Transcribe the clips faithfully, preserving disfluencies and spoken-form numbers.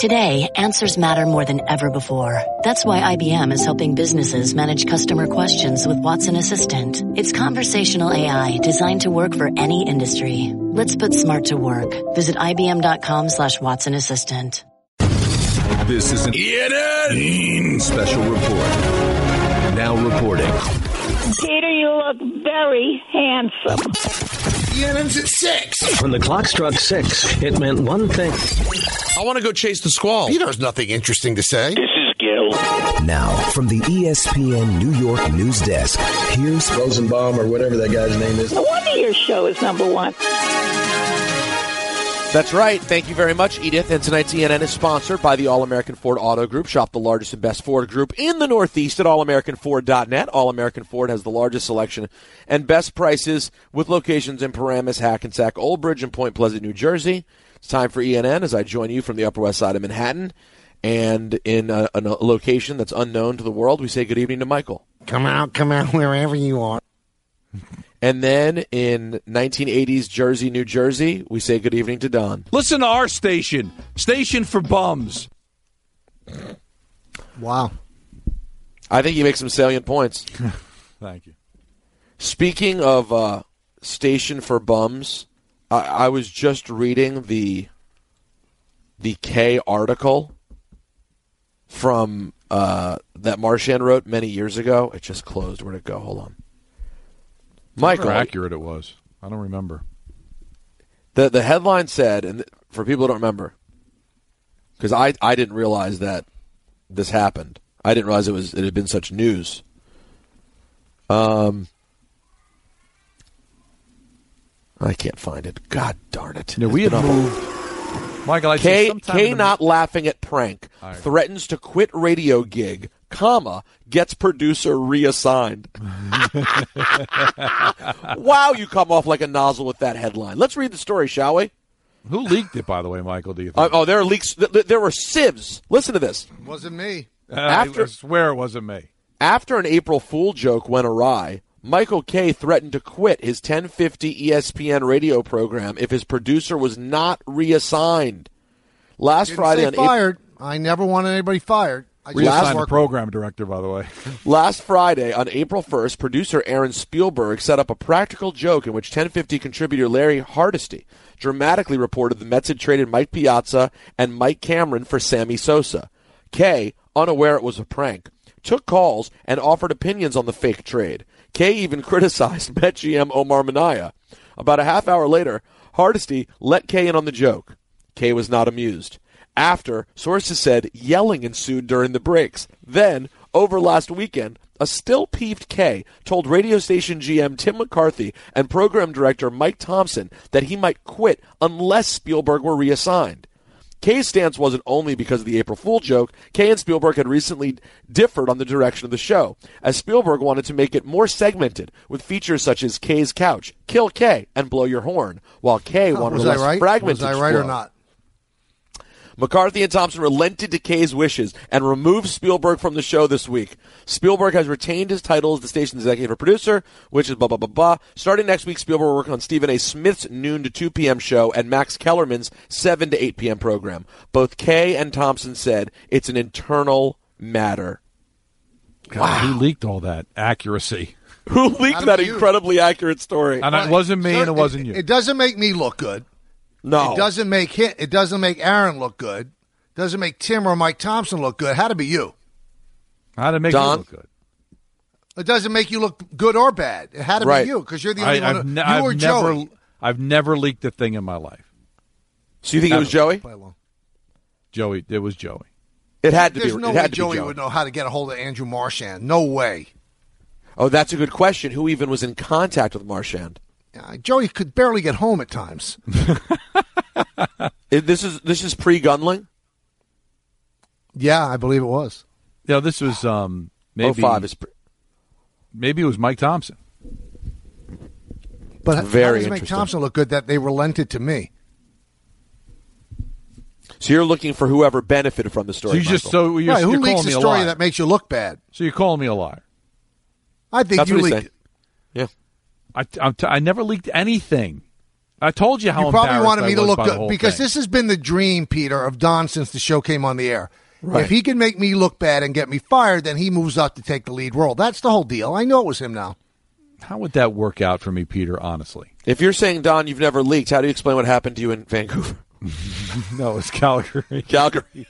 Today, answers matter more than ever before. That's why I B M is helping businesses manage customer questions with Watson Assistant. It's conversational A I designed to work for any industry. Let's put smart to work. Visit ibm.com slash Watson Assistant. This is an E N N special report. Now reporting. Peter, you look very handsome. E N N's at six. When the clock struck six, it meant one thing. I want to go chase the squall. Peter has nothing interesting to say. This is Gil. Now, from the E S P N New York news desk, here's Rosenbaum or whatever that guy's name is. No wonder your show is number one. That's right. Thank you very much, Edith. And tonight's E N N is sponsored by the All-American Ford Auto Group. Shop the largest and best Ford group in the Northeast at all american ford dot net. All-American Ford has the largest selection and best prices with locations in Paramus, Hackensack, Old Bridge, and Point Pleasant, New Jersey. It's time for E N N as I join you from the Upper West Side of Manhattan. And in a, a location that's unknown to the world, we say good evening to Michael. Come out, come out, wherever you are. And then in nineteen eighties Jersey, New Jersey, we say good evening to Don. Listen to our station. Station for bums. Wow. I think you make some salient points. Thank you. Speaking of uh, station for bums, I, I was just reading the the K article from uh, that Marchand wrote many years ago. It just closed. Where'd it go? Hold on. Michael, how accurate it was. I don't remember. The the headline said, and for people who don't remember, because I, I didn't realize that this happened. I didn't realize it was it had been such news. Um, I can't find it. God darn it! No, we have moved. Michael, I K K not laughing at prank right. Threatens to quit radio gig. Comma, gets producer reassigned. Wow, you come off like a nozzle with that headline. Let's read the story, shall we? Who leaked it, by the way, Michael, do you think? Uh, oh, there are leaks. There were sieves. Listen to this. It wasn't me. Uh, after, I swear it wasn't me. After an April Fool joke went awry, Michael Kay threatened to quit his ten fifty E S P N radio program if his producer was not reassigned. Last Didn't Friday say on fired. April- I never wanted anybody fired. I Reassigned the program director, by the way. Last Friday, on April first, producer Aaron Spielberg set up a practical joke in which ten fifty contributor Larry Hardesty dramatically reported the Mets had traded Mike Piazza and Mike Cameron for Sammy Sosa. Kay, unaware it was a prank, took calls and offered opinions on the fake trade. Kay even criticized Met G M Omar Minaya. About a half hour later, Hardesty let Kay in on the joke. Kay was not amused. After, sources said yelling ensued during the breaks. Then, over last weekend, a still peeved Kay told radio station G M Tim McCarthy and program director Mike Thompson that he might quit unless Spielberg were reassigned. Kay's stance wasn't only because of the April Fool joke. Kay and Spielberg had recently differed on the direction of the show, as Spielberg wanted to make it more segmented, with features such as Kay's Couch, Kill Kay, and Blow Your Horn, while Kay oh, wanted was a less I right? fragmented Was I right flow. or not? McCarthy and Thompson relented to Kay's wishes and removed Spielberg from the show this week. Spielberg has retained his title as the station's executive producer, which is blah, blah, blah, blah. Starting next week, Spielberg will work on Stephen A. Smith's noon to two p.m. show and Max Kellerman's seven to eight p.m. program. Both Kay and Thompson said it's an internal matter. God, wow. Who leaked all that accuracy? Who leaked that you. incredibly accurate story? And it wasn't me Sir, and it wasn't it, you. It doesn't make me look good. No. It doesn't make him, it doesn't make Aaron look good. It doesn't make Tim or Mike Thompson look good. It had to be you. How to make Don? you look good? It doesn't make you look good or bad. It had to right. be you because you're the only I, one. I've, Who, ne- you I've or never, Joey. I've never leaked a thing in my life. So you think Never. it was Joey? Joey, it was Joey. It had to There's be. no it way had to Joey, be Joey would know how to get a hold of Andrew Marchand. No way. Oh, that's a good question. Who even was in contact with Marchand? Uh, Joey could barely get home at times. It, this is this is pre-Gunling? Yeah, I believe it was. Yeah, this was um, maybe oh five is pre- maybe it was Mike Thompson. But Very how does Mike interesting. Thompson look good that they relented to me? So you're looking for whoever benefited from the story. So you just Michael. so you're, Right, who you're leaks calling a me a story liar. that makes you look bad? So you're calling me a liar. I think That's you what he's leaked saying. it. Yeah. I, I'm t- I never leaked anything. I told you how You probably embarrassed wanted me I to was look by the good whole because thing. this has been the dream, Peter, of Don since the show came on the air. Right. If he can make me look bad and get me fired, then he moves up to take the lead role. That's the whole deal. I know it was him now. How would that work out for me, Peter, honestly? If you're saying, Don, you've never leaked, how do you explain what happened to you in Vancouver? No, it's Calgary. Calgary.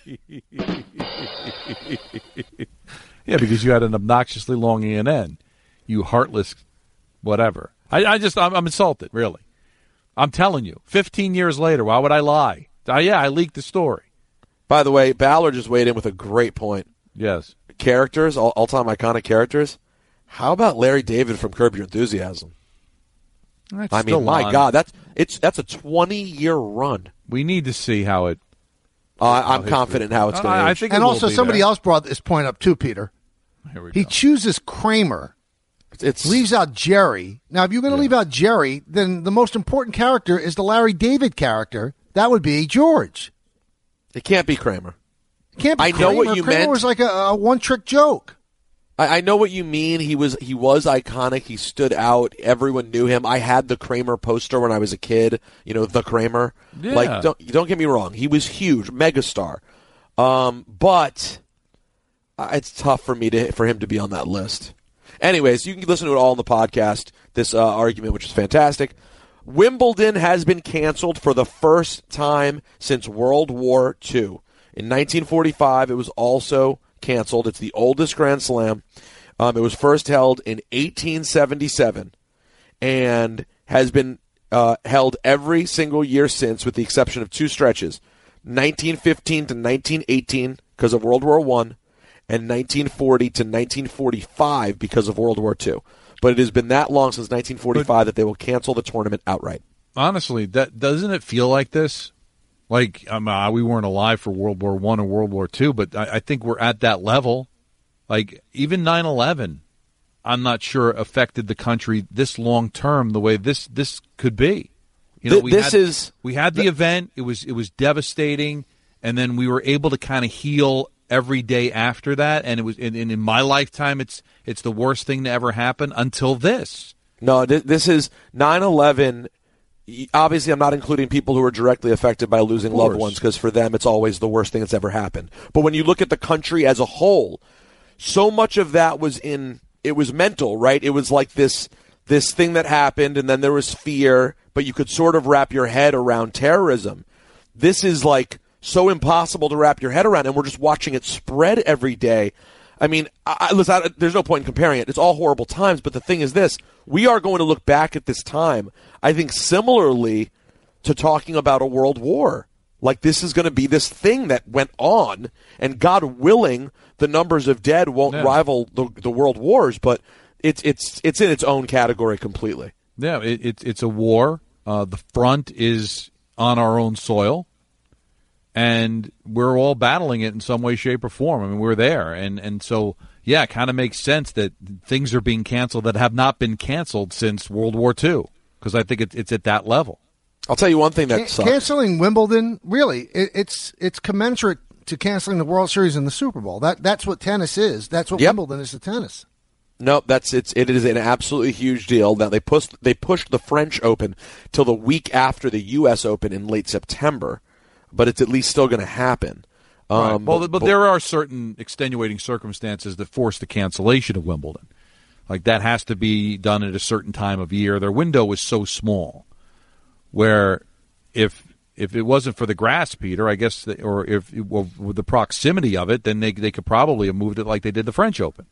Yeah, because you had an obnoxiously long E N N. You heartless whatever. I, I just, I'm, I'm insulted, really. I'm telling you. fifteen years later, why would I lie? Uh, yeah, I leaked the story. By the way, Ballard just weighed in with a great point. Yes. Characters, all, all-time iconic characters. How about Larry David from Curb Your Enthusiasm? That's I still mean, my on. God, that's it's that's a twenty-year run. We need to see how it. Uh, I'm confident in how it's going to I, I age. think it And will also, be somebody there. else brought this point up too, Peter. Here we He go. chooses Kramer, It's leaves out Jerry. Now, if you're going to leave out Jerry, then the most important character is the Larry David character. That would be George. It can't be Kramer. It can't be I know Kramer. what you Kramer meant. was like a, a one-trick joke. I, I know what you mean. He was he was iconic. He stood out. Everyone knew him. I had the Kramer poster when I was a kid. You know, the Kramer. Yeah. Like, don't don't get me wrong. He was huge, megastar. Um, but uh, it's tough for me to for him to be on that list. Anyways, you can listen to it all on the podcast. This uh, argument, which is fantastic. Wimbledon has been canceled for the first time since World War Two. In nineteen forty-five, it was also canceled. It's the oldest Grand Slam. Um, it was first held in eighteen seventy-seven and has been uh, held every single year since, with the exception of two stretches, nineteen fifteen to nineteen eighteen because of World War One, and nineteen forty to nineteen forty-five because of World War Two. But it has been that long since nineteen forty-five but, that they will cancel the tournament outright. Honestly, that doesn't it feel like this? Like um, uh, we weren't alive for World War One or World War Two, but I, I think we're at that level. Like even nine eleven, I'm not sure affected the country this long term the way this this could be. You know, Th- we this had, is we had the th- event. It was it was devastating, and then we were able to kind of heal every day after that. And it was and, and in my lifetime, it's it's the worst thing to ever happen until this. No, th- this is nine eleven. Obviously, I'm not including people who are directly affected by losing loved ones, because for them, it's always the worst thing that's ever happened. But when you look at the country as a whole, so much of that was in, it was mental, right? It was like this, this thing that happened, and then there was fear, but you could sort of wrap your head around terrorism. This is like so impossible to wrap your head around, and we're just watching it spread every day. I mean, I, I, listen, I, there's no point in comparing it. It's all horrible times, but the thing is this, we are going to look back at this time, I think, similarly to talking about a world war. Like, this is going to be this thing that went on, and God willing, the numbers of dead won't yeah. rival the, the world wars, but it's it's it's in its own category completely. Yeah, it, it, it's a war. Uh, the front is on our own soil, and we're all battling it in some way, shape, or form. I mean, we're there, and and so yeah, it kind of makes sense that things are being canceled that have not been canceled since World War Two, because I think it, it's at that level. I'll tell you one thing that Can- sucks. Canceling Wimbledon, really, it, it's it's commensurate to canceling the World Series and the Super Bowl. That that's what tennis is. That's what Yep. Wimbledon is to tennis. No, that's it's it is an absolutely huge deal. Now they pushed they pushed the French Open till the week after the U S Open in late September, but it's at least still going to happen. Right. Um, Well, but, but there are certain extenuating circumstances that force the cancellation of Wimbledon. Like that has to be done at a certain time of year. Their window is so small, where if if it wasn't for the grass, Peter, I guess, that, or if well, with the proximity of it, then they they could probably have moved it like they did the French Open.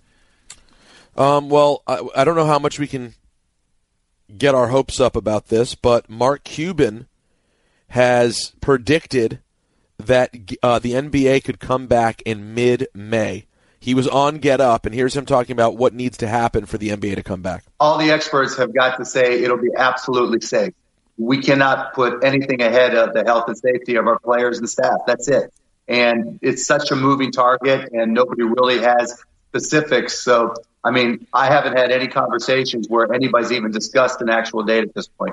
Um, well, I, I don't know how much we can get our hopes up about this, but Mark Cuban has predicted that uh, the N B A could come back in mid-May. He was on Get Up, and here's him talking about what needs to happen for the N B A to come back. All the experts have got to say it'll be absolutely safe. We cannot put anything ahead of the health and safety of our players and staff. That's it. And it's such a moving target, and nobody really has specifics. So, I mean, I haven't had any conversations where anybody's even discussed an actual date at this point.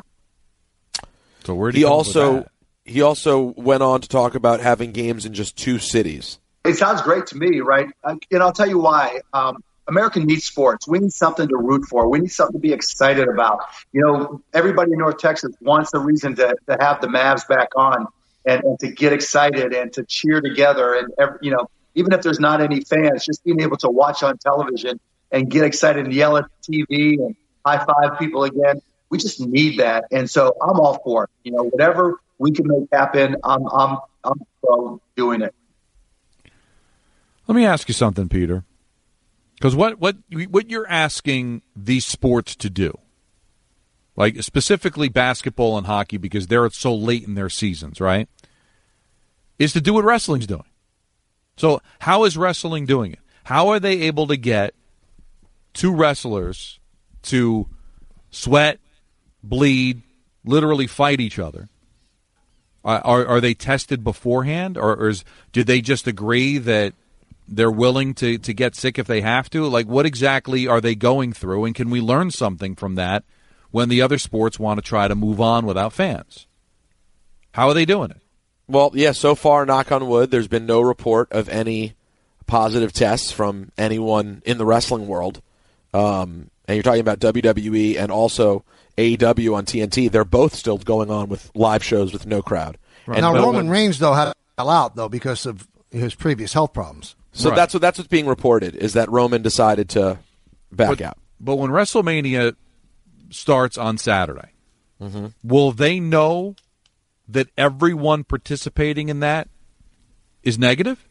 So where do He you come also with that? he also went on to talk about having games in just two cities. It sounds great to me, right? And I'll tell you why. Um, America needs sports. We need something to root for. We need something to be excited about. You know, everybody in North Texas wants a reason to, to have the Mavs back on and, and to get excited and to cheer together. And, every, you know, even if there's not any fans, just being able to watch on television and get excited and yell at the T V and high-five people again. We just need that. And so I'm all for it. You know, whatever we can make happen, I'm, I'm, I'm pro doing it. Let me ask you something, Peter. Because what, what what you're asking these sports to do, like specifically basketball and hockey, because they're so late in their seasons, right, is to do what wrestling's doing. So how is wrestling doing it? How are they able to get two wrestlers to sweat, bleed, literally fight each other? Are are they tested beforehand, or, or is, did they just agree that they're willing to, to get sick if they have to? Like, what exactly are they going through, and can we learn something from that when the other sports want to try to move on without fans? How are they doing it? Well, yeah, so far, knock on wood, there's been no report of any positive tests from anyone in the wrestling world. Um, and you're talking about W W E and also A E W on T N T. They're both still going on with live shows with no crowd. Right. And now, Roman Reigns, though, had to sell out, though, because of his previous health problems. So right. that's what that's what's being reported, is that Roman decided to back but, out. But when WrestleMania starts on Saturday, mm-hmm. will they know that everyone participating in that is negative?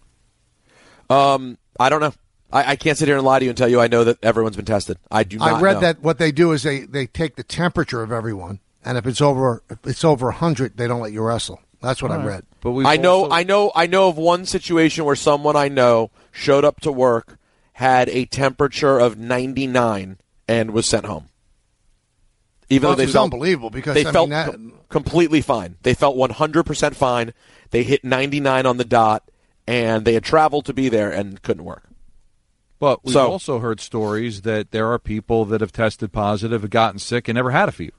Um, I don't know. I, I can't sit here and lie to you and tell you I know that everyone's been tested. I do not I read know. that what they do is they, they take the temperature of everyone, and if it's over if it's over one hundred, they don't let you wrestle. That's what All I read. Right. But I know, also- I know, I know of one situation where someone I know showed up to work, had a temperature of ninety-nine, and was sent home. Even well, though they it's felt unbelievable because they I felt mean, that, com- completely fine. They felt one hundred percent fine. They hit ninety-nine on the dot, and they had traveled to be there and couldn't work. But we've so, also heard stories that there are people that have tested positive, have gotten sick, and never had a fever.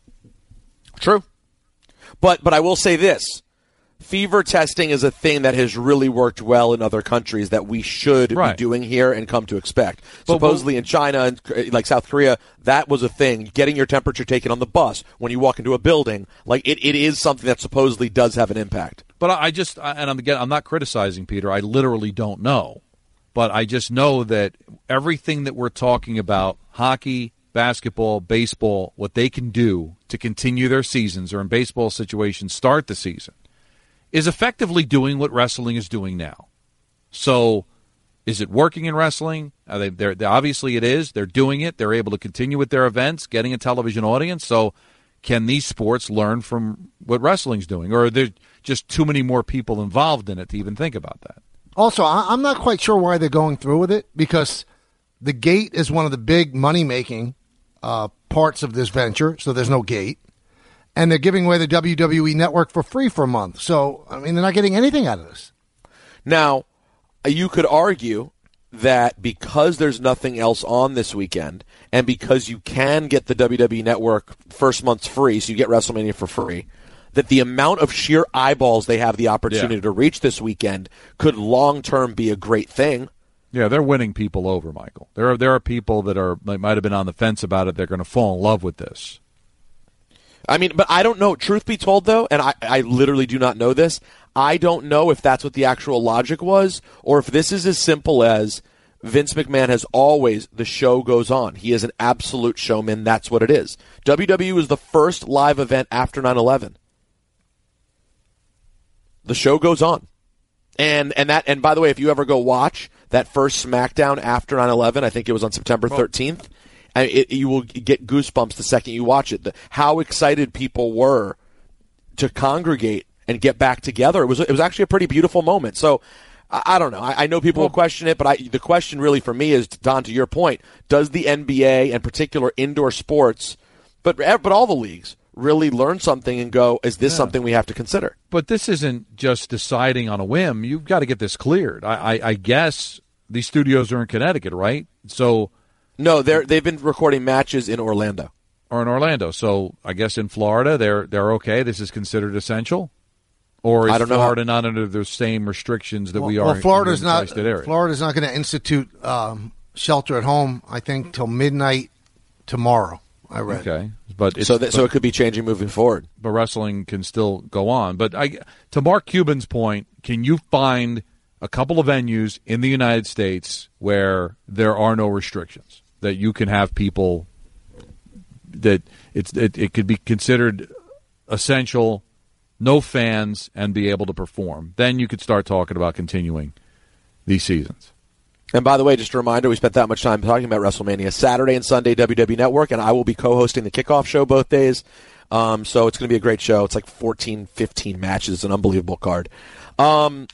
True. But but I will say this. Fever testing is a thing that has really worked well in other countries that we should right. be doing here and come to expect. But, Supposedly but, in China and like South Korea, that was a thing. Getting your temperature taken on the bus when you walk into a building, like it, it is something that supposedly does have an impact. But I just, and I'm again, I'm not criticizing Peter. I literally don't know. But I just know that everything that we're talking about, hockey, basketball, baseball, what they can do to continue their seasons, or in baseball situations, start the season, is effectively doing what wrestling is doing now. So is it working in wrestling? Are they, they're, they're, obviously it is. They're doing it. They're able to continue with their events, getting a television audience. So can these sports learn from what wrestling's doing? Or are there just too many more people involved in it to even think about that? Also, I'm not quite sure why they're going through with it, because the gate is one of the big money-making uh, parts of this venture, so there's no gate. And they're giving away the W W E Network for free for a month. So, I mean, they're not getting anything out of this. Now, you could argue that because there's nothing else on this weekend, and because you can get the W W E Network first month's free, so you get WrestleMania for free, that the amount of sheer eyeballs they have the opportunity yeah. to reach this weekend could long-term be a great thing. Yeah, they're winning people over, Michael. There are there are people that are might have been on the fence about it. They're going to fall in love with this. I mean, but I don't know. Truth be told, though, and I, I literally do not know this, I don't know if that's what the actual logic was, or if this is as simple as Vince McMahon has always, the show goes on. He is an absolute showman. That's what it is. W W E was the first live event after nine eleven. The show goes on. And and that and by the way, if you ever go watch that first SmackDown after nine eleven, I think it was on September thirteenth, and it, you will get goosebumps the second you watch it. The, how excited people were to congregate and get back together. It was it was actually a pretty beautiful moment. So I, I don't know. I, I know people will question it, but I, the question really for me is, Don, to your point, does the N B A and particular indoor sports, but but all the leagues, really learn something and go, is this yeah. something we have to consider? But this isn't just deciding on a whim. You've got to get this cleared. I, I, I guess these studios are in Connecticut, right? So no, they're they've been recording matches in Orlando. Or in Orlando. So I guess in Florida they're they're okay. This is considered essential. Or is I don't Florida know how... not under the same restrictions that well, we are? Well, Florida's in not. area? Florida's not going to institute um, shelter at home, I think, till midnight tomorrow. I read. Okay, but it's, so that, but, so it could be changing moving forward. But wrestling can still go on. But I, to Mark Cuban's point, can you find a couple of venues in the United States where there are no restrictions, that you can have people that it's it, it could be considered essential, no fans, and be able to perform? Then you could start talking about continuing these seasons. And by the way, just a reminder, we spent that much time talking about WrestleMania. Saturday and Sunday, W W E Network, and I will be co-hosting the kickoff show both days. Um, so it's going to be a great show. It's like fourteen, fifteen matches. It's an unbelievable card. Um,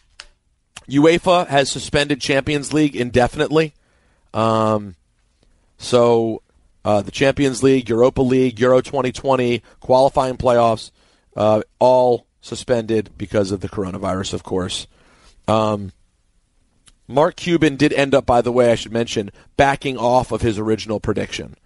UEFA has suspended Champions League indefinitely. Um, so uh, the Champions League, Europa League, Euro twenty twenty, qualifying playoffs, uh, all suspended because of the coronavirus, of course. Um Mark Cuban did end up, by the way, I should mention, backing off of his original prediction.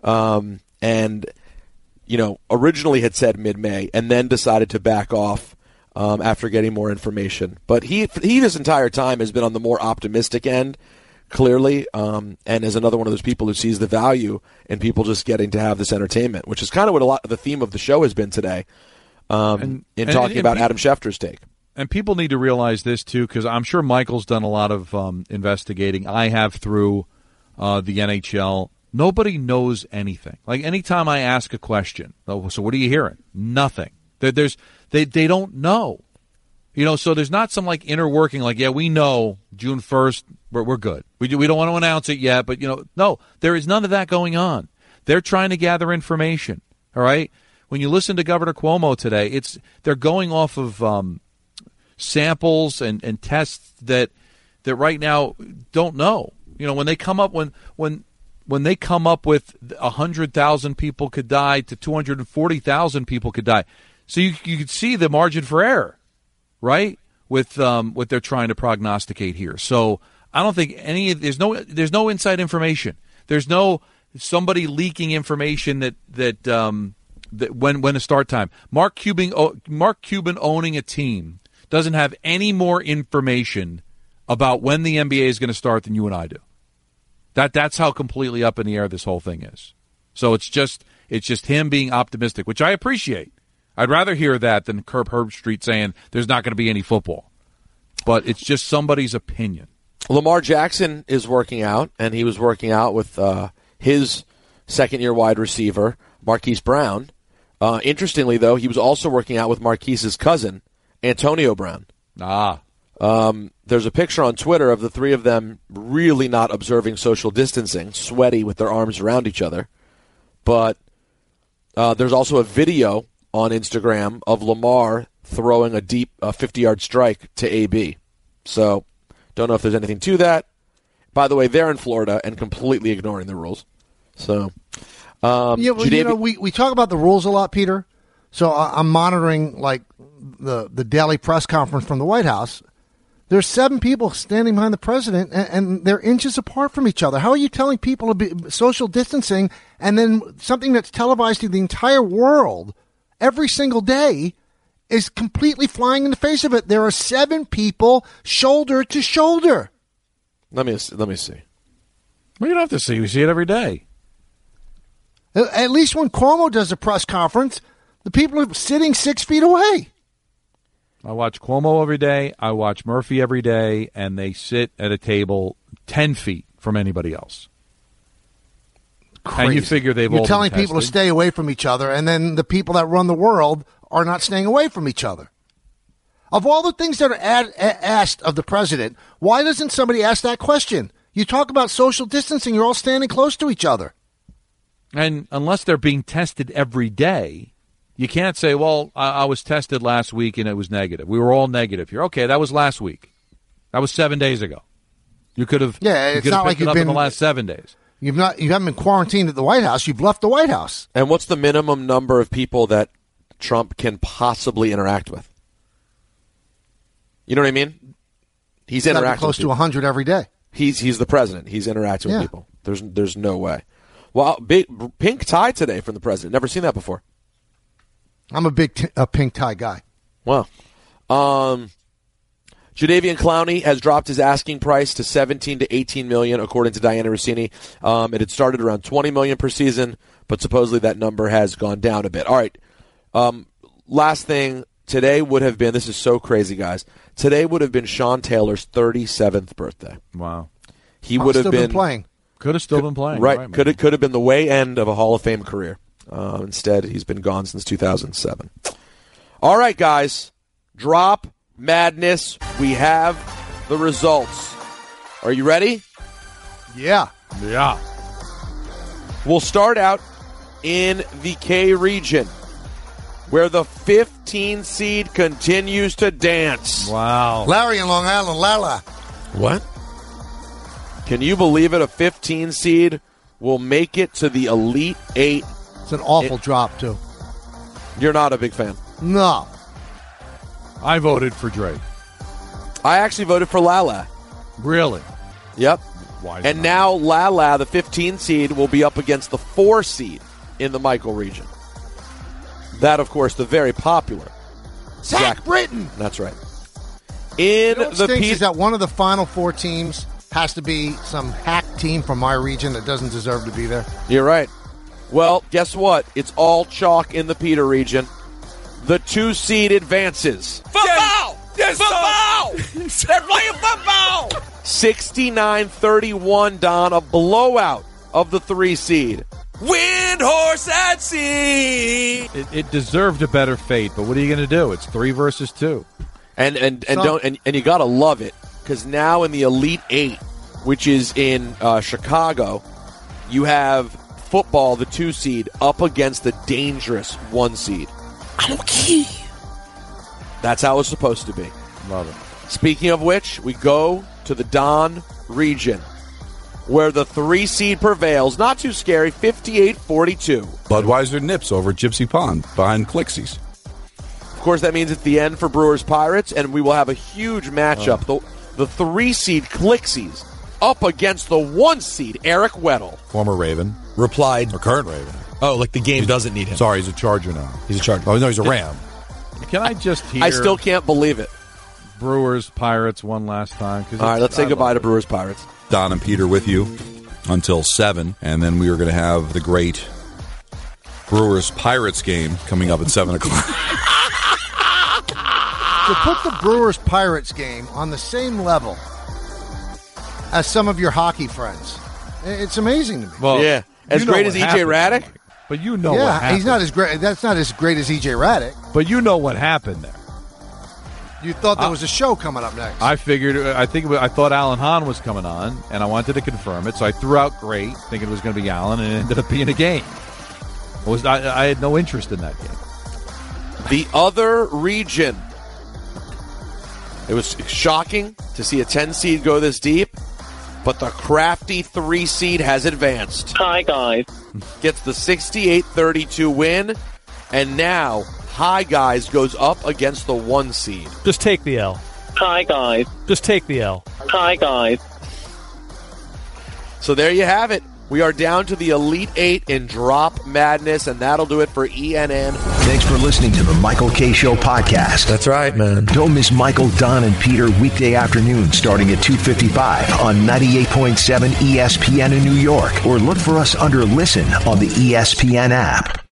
Um, and, you know, originally had said mid-May and then decided to back off um, after getting more information. But he, he this entire time has been on the more optimistic end, clearly, um, and is another one of those people who sees the value in people just getting to have this entertainment, which is kind of what a lot of the theme of the show has been today um, and, in and, talking and, about and Adam Schefter's take. And people need to realize this, too, because I'm sure Michael's done a lot of um, investigating. I have through uh, the N H L. Nobody knows anything. Like, anytime I ask a question, oh, so what are you hearing? Nothing. There, there's they, they don't know. You know, so there's not some, like, inner working, like, yeah, we know June first, we're, we're good. We, do, we don't want to announce it yet, but, you know, no, there is none of that going on. They're trying to gather information, all right? When you listen to Governor Cuomo today, it's they're going off of um, – samples and, and tests that that right now don't know. You know, when they come up when when when they come up with a hundred thousand people could die to two hundred and forty thousand people could die, so you you could see the margin for error, right? With um what they're trying to prognosticate here. So I don't think any there's no there's no inside information. There's no somebody leaking information that that um that when when a start time. Mark Cuban Mark Cuban owning a team doesn't have any more information about when the N B A is going to start than you and I do. That that's how completely up in the air this whole thing is. So it's just it's just him being optimistic, which I appreciate. I'd rather hear that than Kirk Herbstreit saying there's not going to be any football. But it's just somebody's opinion. Lamar Jackson is working out, and he was working out with uh, his second-year wide receiver, Marquise Brown. Uh, interestingly, though, he was also working out with Marquise's cousin, Antonio Brown. Ah. Um, there's a picture on Twitter of the three of them really not observing social distancing, sweaty with their arms around each other. But uh, there's also a video on Instagram of Lamar throwing a deep uh, fifty-yard strike to A B. So don't know if there's anything to that. By the way, they're in Florida and completely ignoring the rules. So, um, yeah, well, you know, we, we talk about the rules a lot, Peter. So I, I'm monitoring, like, the the daily press conference from the White House. There's seven people standing behind the president, and, and they're inches apart from each other. How are you telling people to be social distancing, and then something that's televised to the entire world every single day is completely flying in the face of it? There are seven people shoulder to shoulder. Let me let me see. Well, you don't have to see. We see it every day. At least when Cuomo does a press conference, the people are sitting six feet away. I watch Cuomo every day. I watch Murphy every day, and they sit at a table ten feet from anybody else. Crazy. And you figure they've You're all telling been people to tested. stay away from each other, and then the people that run the world are not staying away from each other. Of all the things that are ad- a- asked of the president, why doesn't somebody ask that question? You talk about social distancing, you're all standing close to each other. And unless they're being tested every day, you can't say, well, I, I was tested last week and it was negative. We were all negative here. Okay, that was last week. That was seven days ago. You could have, yeah, you it's could not have like picked it you've up been in the last seven days. You've not, you haven't been quarantined at the White House. You've left the White House. And what's the minimum number of people that Trump can possibly interact with? You know what I mean? He's It's gotta be interacting close with to people. one hundred every day. He's he's the president. He's interacting Yeah. with people. There's there's no way. Well, big pink tie today from the president. Never seen that before. I'm a big t- a pink tie guy. Wow. Um, Jadeveon Clowney has dropped his asking price to seventeen to eighteen million, according to Diana Rossini. Um, it had started around twenty million per season, but supposedly that number has gone down a bit. All right. Um, last thing, today would have been, this is so crazy, guys. Today would have been Sean Taylor's thirty-seventh birthday. Wow. He would have still been, been playing. Could have still been playing. Right. right could have could have been the way end of a Hall of Fame career. Uh, instead, he's been gone since two thousand seven. All right, guys. Drop Madness. We have the results. Are you ready? Yeah. Yeah. We'll start out in the K region, where the fifteen seed continues to dance. Wow. Larry in Long Island, Lala. What? Can you believe it? A fifteen seed will make it to the Elite Eight. It's an awful it, drop, too. You're not a big fan? No. I voted for Drake. I actually voted for Lala. Really? Yep. Why and now Lala, the fifteen seed, will be up against the four seed in the Michael region. That, of course, the very popular Zach, Zach Britton. That's right. In you know what the stinks P- is that one of the final four teams has to be some hack team from my region that doesn't deserve to be there. You're right. Well, guess what? It's all chalk in the Peter region. The two seed advances. Football! Yes, football! They're playing football! sixty-nine thirty-one, Don, a blowout of the three seed. Wind horse at sea. It, it deserved a better fate, but what are you going to do? It's three versus two, and and and don't and, and you got to love it because now in the Elite Eight, which is in uh, Chicago, you have football, the two seed, up against the dangerous one seed. I don't care. That's how it's supposed to be. Love it. Speaking of which, we go to the Don region, where the three seed prevails. Not too scary, fifty-eight forty-two. Budweiser nips over Gypsy Pond behind Clixies. Of course, that means it's the end for Brewers Pirates, and we will have a huge matchup. Oh. The, the three seed Clixies up against the one seed Eric Weddle. Former Raven. Replied. Or current Raven. Oh, like the game he's, doesn't need him. Sorry, he's a Charger now. He's a Charger. Oh, no, he's a Ram. Can I just hear... I still can't believe it. Brewers, Pirates one last time. All right, let's say goodbye to Brewers, Pirates. Don and Peter with you until seven, and then we are going to have the great Brewers Pirates game coming up at seven o'clock. To put the Brewers Pirates game on the same level as some of your hockey friends, it's amazing to me. Well, yeah, as great as E J Raddick. But you know yeah, what happened. he's not as great. That's not as great as E J Raddick. But you know what happened there. You thought there was a show coming up next. I figured. I think it was, I thought Alan Hahn was coming on, and I wanted to confirm it. So I threw out great, thinking it was going to be Alan, and it ended up being a game. It was I, I had no interest in that game. The other region. It was shocking to see a ten seed go this deep, but the crafty three seed has advanced. Hi, guys. Gets the sixty-eight thirty-two win, and now Hi Guys goes up against the one seed. Just take the L. Hi, guys. Just take the L. Hi, guys. So there you have it. We are down to the Elite Eight in Drop Madness, and that'll do it for E N N. Thanks for listening to the Michael K. Show podcast. That's right, man. Don't miss Michael, Don, and Peter weekday afternoon starting at two fifty-five on ninety-eight point seven E S P N in New York, or look for us under Listen on the E S P N app.